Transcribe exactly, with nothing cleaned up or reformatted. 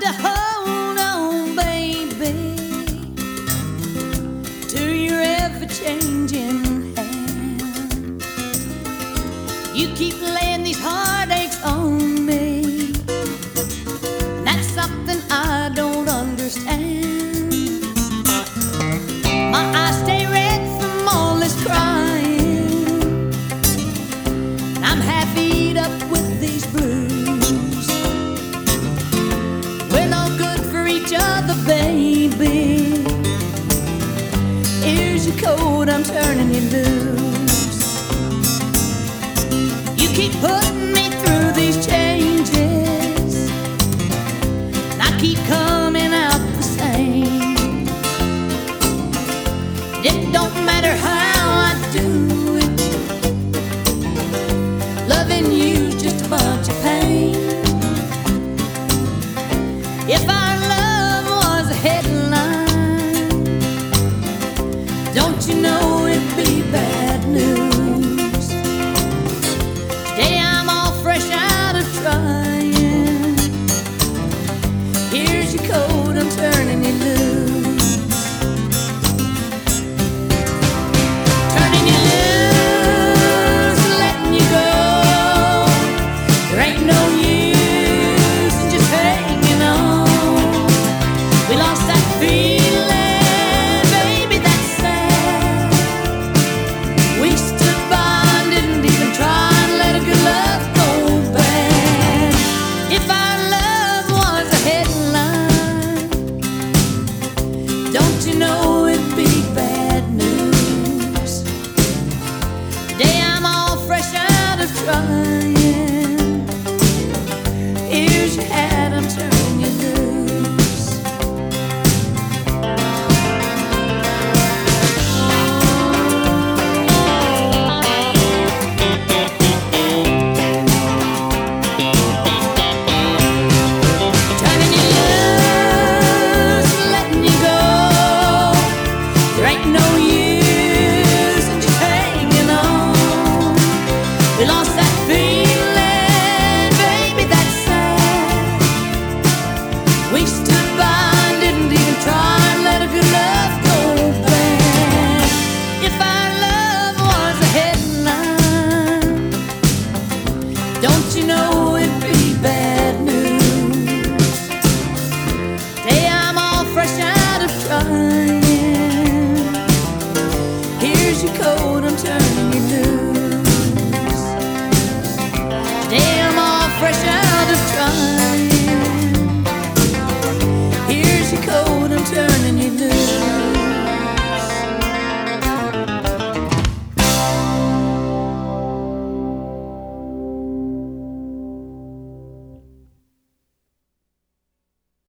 to hold on, baby, to your ever-changing hand. You keep laying these heartaches on me. That's something I don't understand. My eyes stay red from all this crying. I'm half eat up with these blues. We're no good for each other, baby. Here's your coat, I'm turning you loose. You keep putting me through these changes, and I keep coming out the same. It don't matter how I do it, loving you's just a bunch of pain. If our love was a headline, don't you know it'd be bad news? Today I'm all fresh out of trying. Here's your coat, I'm turning you loose. Turning you loose, letting you go. There ain't no use in just hanging on. We lost that feeling, baby, that's sad. We stood by and didn't even try and let a good love go bad. If our love was a headline, don't you know it'd be bad news? Today I'm all fresh out of trying. Here's your hat, I'm turning you loose. Turning you loose, letting you go. There ain't no use in just hanging on. We lost that feeling, baby, that's sad. We stood by and didn't even try and let a good love go bad. If our love was a headline, don't you know it'd be bad news? Today I'm all fresh out of trying. Here's your coat, I'm turning you loose. Today I'm all fresh out of trying.